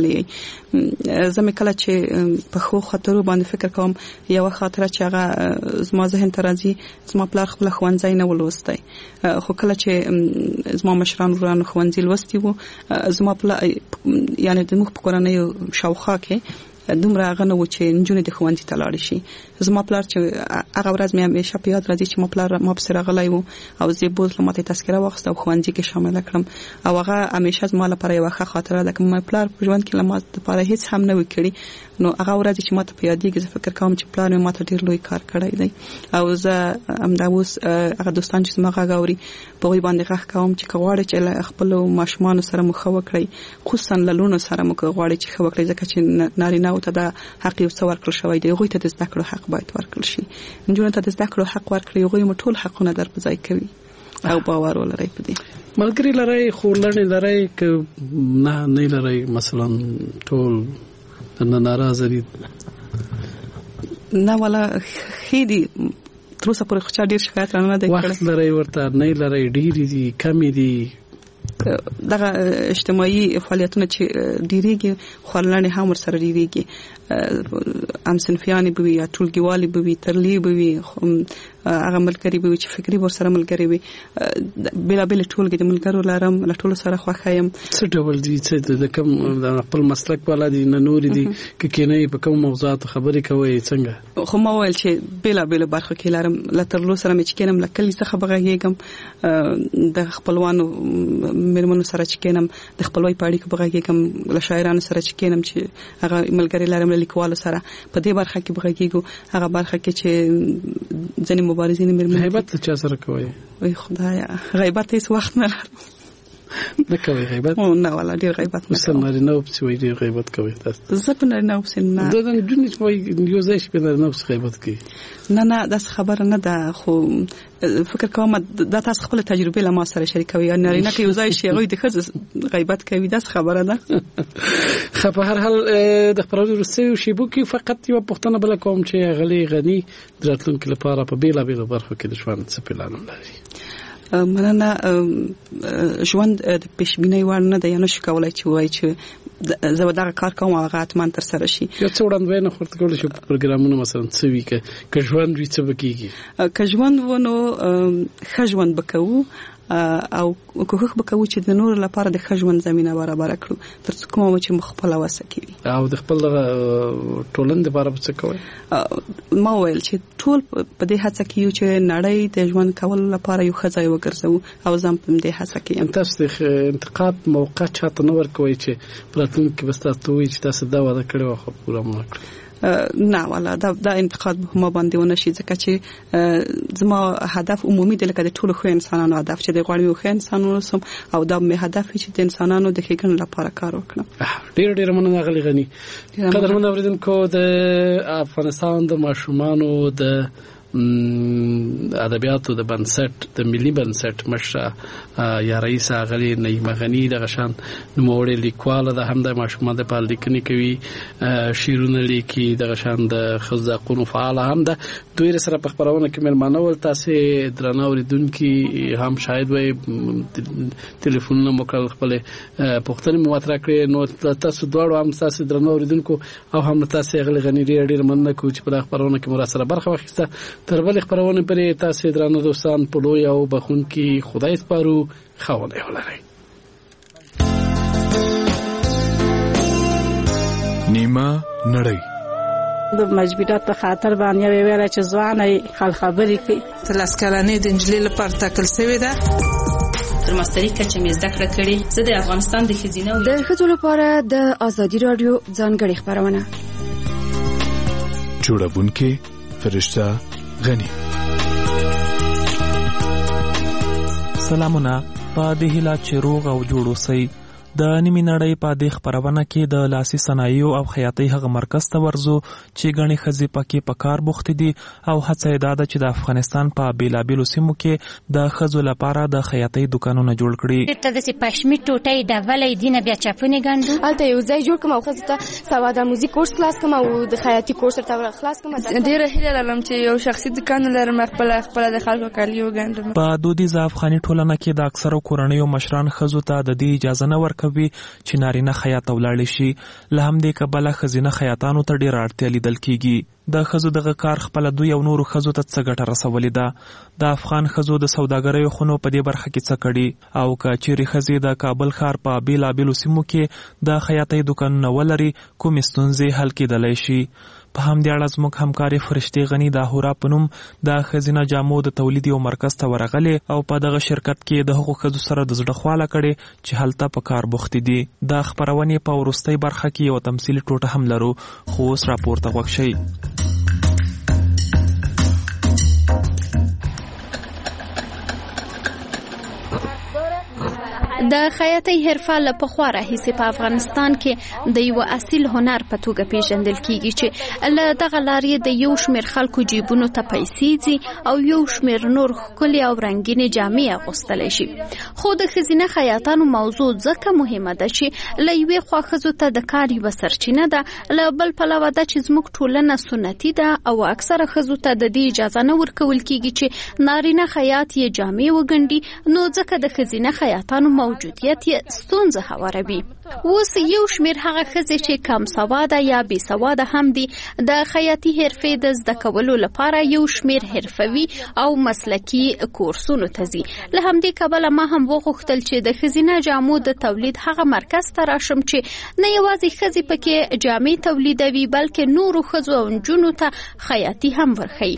اچولې زه مې کله چې په خو خاطرو باندې فکر کوم یو خاطره چې هغه زما ذهن ته راځي زما پلار خپل ښوونځی نه ولوستی خو کله چې زما مشران ورانو ښوونځي لوستي وو زما پلار یعنی د موږ په کورنۍ شاوخوا کې دومره هغه نه و چې نجونې د ښوونځي ته لاړې شي. زما پلار چې هغه ورځ مې همیشه په یاد راځي چې ما پلار ما پسې راغلی و او زه یې بوتلم، ماته یې تذکره واخیسته او ښوونځي کې شامله کړم او هغه همیشه زما لپاره یوه ښه خاطره ده. که ما پلار په ژوند کې له ما دپاره هېڅ هم نه وي کړي، نو هغه ورځ چې ماته په یادېږي زه فکر کوم چې پلار مې ماته ډېر لوی کار کړی دی. او زه همدا اوس هغه دوستان چې زما غږ اوري په هغوی باندې غږ کوم چې که غواړئ چې له خپلو ماشومانو سره مو ښه وکړئ، خصوصا له لوڼو سره مو که غواړئ چې ښه وکړئ، ځکه چې نارینه‌و ته دا حق یو څه ورکړل شوی دی، هغوی ته د زده کړو حق باید ورکړل شي. نجونو ته د زده کړو حق ورکړئ، هغوی مو ټول حقونه در په ځای کوي او باور ولرئ په دې. ملګری لرئ، خورلڼې لرئ که نه نه لرئ؟ مثلا ټول نه ناراضه دي؟ نه ولا ښې دي، تر اوسه پورې خو چا ډېر شکایت رانه دی کړی. وخت لرئ ورته؟ نه لرئ؟ ډېرې دي کمې دي؟ دغه اجتماعي فعالیتونه چې ډېرېږي خورلڼې هم ورسره ډېرېږي، همصنفیانې به وي یا ټولګیوالې به وي، ترلې به وي، هغه ملګري به وي چې فکري ورسره ملګري وي. بېلابېلې ټولګې د ملګرو لرم، له ټولو سره خوښه یم. څه ډول دي؟ څه د کوم خپل مسلک والا دي نه نورې دي؟ که کینئ په کوم موضوعاتو خبرې کوئ څنګه؟ خو ما وویل چې بېلابېلو برخو کې لرم. له ترلو سره مې چې کینم له کلي څخه به غږېږم، د خپلوانو مېرمنو سره چې کینم د خپلوۍ په اړیکو به غږېږم، له شاعرانو سره چې کینم چې هغه ملګري لرم، له لیکوالو سره په دې برخه کې به غږېږو. هغه برخه کې چې ځینې مبارزینې مېرمنې غیبت له چا سره کوئ؟ وای خدایا، غیبت هېڅ وخت نه لرم. نه کوئ غیبت؟ نه والله ډېر غیبت نه کوم. نارینه‌و پسې وایي ډېر غیبت کوئ تاسو؟ زه په نارینه‌و پسې نه. د نجونې وایي یو ځای شي په نارینه‌و پسې غیبت کوي. نه نه داسې خبره نه ده، خو فکر کوم دا تاسو خپل تجربه له ما سره شریکوي. نارینه کې یو ځای شي هغوی د ښځو غیبت کوي، داسې خبره ده. ښه، په هر حال د خپرونې وروستیو شیبو کې فقط یوه پوښتنه بله کوم چې غلې غني د راتلونکي لپاره په بېلابېلو برخو کې د ژوند څه پلانونه لري؟ مننه. ژوند د پیشبینۍ وړ نه دی، یا نشو کولی چې ووایي چې زه به دغه کار کوم او هغه حتما ترسره شي. یو څه وړاندوینه خو ورته کولی شو په پروګرامونو مثلا څه وي که که ژوند وي څه به کېږي؟ که ژوند و نو ښه ژوند به کوو او کوښښ به کوو چې د نورو لپاره د ښه ژوند زمینه برابره کړو تر څو کومه چې مخ خپله وسه کې وي. او د خپل ټولنې دپاره به څه کوئ؟ ما وویل چې ټول په دې هڅه کې یو چې نړۍ د ژوند کولو لپاره یو ښه ځای وګرځوو او زه هم په دې هڅه کې یم. تاسو د انتقاد موقع چاته نه ورکوئ چې په راتلونکي کې به ستاسو ووایي چې تاسو دا وعده کړې وه خو پوره مو نه کړې؟ نه والله دا دا انتقاد به ما باندې ونه شي، ځکه چې زما هدف عمومي دی، لکه د ټولو ښو انسانانو هدف چې د غواړم یو ښه انسان واوسم او دا مې هدف وي چې د انسانانو د ښېګڼې لپاره کار وکړم. ډېره ډېره مننه غلې غني. قدرمن اورېدونکو، د افغانستان د ماشومانو د ادبیاتو د بنسټ د ملي بنسټ مشره یا رئیس غلې نعیمه غني دغه شان نوموړې لیکواله ده، هم د ماشومانو دپاره لیکنې کوي، شعرونه لیکي، دغه شان د ښځو د حقونو فعاله هم ده. دوی سره په خپرونه کې مېلمانه ول. تاسې درانه اورېدونکي هم شاید وایي تلیفونونه مو کړل، خپلې پوښتنې مو مطرح کړې، نو تاسو دواړو هم ستاسې درانه اورېدونکو او هم له تاسې غلې غني ډېره ډېره مننه کوو چې په دغه خپرونه کې مو راسره برخه واخیسته. تر بلې خپرونې پورې تاسې درانه دوستان په لوی او بخښونکي خدای سپارو. ښه ونې ولرئ. نیمه نړۍ د مجبورات په خاطر باندې ویل چې ځواني خل خبرې کوي. تلس کلنې د انجلۍ لپاره ټاکل شوې ده. تر ماستري کچه مې زده کړه کړې. زه د افغانستان د ښځینه د ښځو لپاره د ازادي رادیو ځانګړې خپرونه جوړونکې فرشته غني. سلامونه. په دې هیله چې روغ او جوړ اوسئ. د نیمې نړۍ په دې خپرونه کې د لاسي صنایعو او خیاطۍ هغه مرکز ته ورځو چې ګڼې ښځې پکې په کار بوختې دي او هڅه یې دا ده چې د افغانستان په بېلابېلو سیمو کې د ښځو لپاره د خیاطۍ دوکانونه جوړ کړي. ته داسې پشمي ټوټۍ ډولۍ دي نه بیا چپنې ګنډو. هلته یو ځای جوړ کړم او ښځو ته سواد آموزي کورس خلاص کړم او د خیاطۍ کورس ورته خلاص کړم. ډېره هیله لرم چې یو شخصي دوکان ولرم، خپله خپله د خلکو کالي وګنډم. په دودیزه افغاني ټولنه کې د اکثرو کورنیو مشران ښځو ته د دې اجازه نه ورکوي کوي چې نارینه خیاط ولاړ شي. له همدې کبله ښځینه خیاطانو ته ډېره اړتیا لیدل کیږي. د ښځو دغه کار خپله دوی او نورو ښځو ته څه ګټه رسولې ده؟ د افغان ښځو د سوداګریو خونو په دې برخه کې څه کړي؟ او که چیرې ښځې د کابل ښار په بېلابېلو سیمو کې د خیاطۍ دوکانونه ولري، کومې ستونزې حل کېدلی شي؟ په همدې اړه زموږ همکارې فرشتې غني د اهورا په نوم د ښځینه جامو د تولید یو مرکز ته ورغلې او په دغه شرکت کې د هغو ښځو سره د زړه خواله کړې چې هلته په کار بوختې دي. د خپرونې په وروستۍ برخه کې یو تمثیلي ټوټه هم لرو، خو اوس راپورته غوږ شئ. د خیاطۍ حرفه له پخوا راهیسې په افغانستان کې د یو اصیل هنر په توګه پیژندل کیږي چې له دغه لارې د یو شمېر خلکو جیبونو ته پیسې ځي او یو شمېر نور ښکلې او رنګینې جامې اغوستلی شي. خو د ښځینه خیاطانو موضوع ځکه مهمه ده چې له یوې خوا ښځو ته د کار یوه سرچینه ده، له بل پلوه ده چې زموږ ټولنه سنتي ده او اکثره ښځو ته د دې اجازه نه ورکول کیږي چې نارینه خیاط یې جامې وګنډي، نو ځکه د ښځینه خیاطانو موجودیت یې ستونزه هواروي. اوس یو شمېر هغه ښځې چې کم سواده یا بې سواده هم دي د خیاطي حرفې د زده کولو لپاره یو شمېر حرفوي او مسلکي کورسونو ته ځي. له همدې کبله ما هم وغوښتل چې د ښځینه جامو د تولید هغه مرکز ته راشم چې نه یوازې ښځې پکې جامې تولیدوي بلکې نورو ښځو او نجونو ته خیاطي هم ورښیي.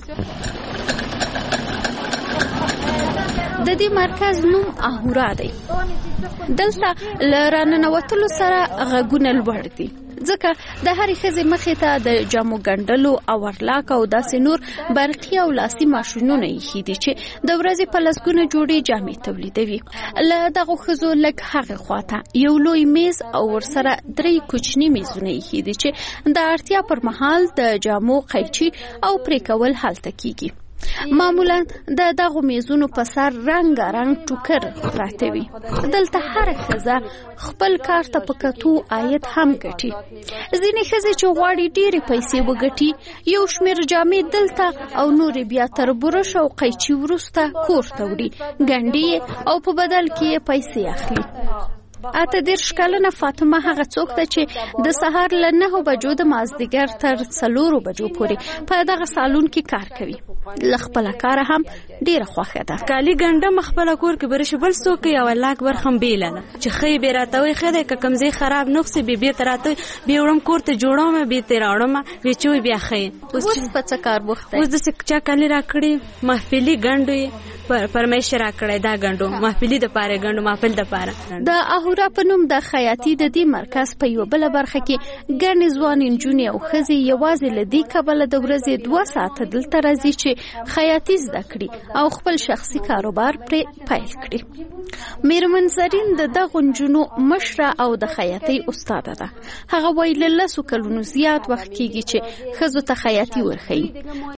د دې مرکز نوم اهورا دی. دلته له راننوتلو سره غږونه لوړ دي، ځکه د هرې ښځې مخې ته د جامو ګنډلو او ورلاک او داسې نور برقي او لاسي ماشینونه ایښي دي چې د ورځې په لسګونه جوړې جامې تولیدوي. له دغو ښځو لږ هغې خواته یو لوی میز او ورسره درې کوچني میزونه ایښي دي چې د اړتیا پر مهال د جامو قیچي او پرې کول هلته کیږي. معمولا د دغو میزونو په سر رنګ رنګ ټوکر پراته وي. دلته هر ښځه خپل کار ته په کتو عاید هم ګټي. ځینې ښځې چې غواړي ډېرې پیسې وګټي یو شمېر جامې دلته او نورې بیا تر برش او قیچي وروسته کور ته وړي، ګنډي او په بدل کې یې پیسې اخلي. اته دېرش کلنه فاطمه هغه څوک ده چې د سهار له نهو بجو د مازدیګر تر څلورو بجو پورې په دغه سالون کې کار کوي. له خپله کاره هم ډېره خوښه ده. کالي ګنډم خپله کور کې برش بل څوک یې او لاک برخه هم بیله ده چې ښه یې بې راته وایي ښه دی، که کوم ځای خراب نقص یې بیا بېرته راته وایي، بیا وړم کور ته جوړوم بېرته یې راوړم بیا چې وایي بیا ښه یې. اوس په څه کار بوخت دی؟ اوس داسې چا کالي راکړي محفلي ګنډو یې پرمیش راکړی دا ګنډو محفلي دپاره ګنډو محفل دپاره. د اهورا په نوم د خیاطي د دې مرکز په یوه بله برخه کې ګڼې ځوانې نجونې او ښځې یوازې له دې کبله د ورځې دوه ساعته دلته راځي چې خیاطي زده کړي او خپل شخصي کاروبار پرې پیل کړي. میرمن زرین د دغو نجونو مشره او د خیاطۍ استاده ده. هغه وایي له لسو کلونو زیات وخت کېږي چې ښځو ته خیاطي ورښیي.